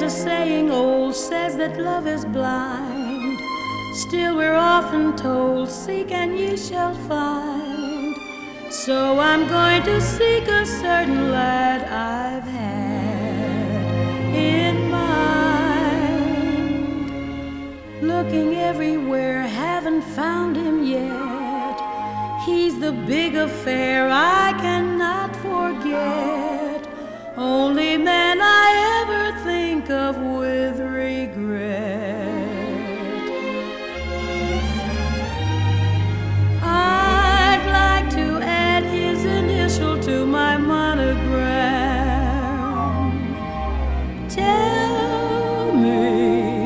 a saying old says that love is blind. Still we're often told, seek and ye shall find. So I'm going to seek a certain lad I've had in mind. Looking everywhere, haven't found him yet. He's the big affair I cannot forget. Only man I ever think of with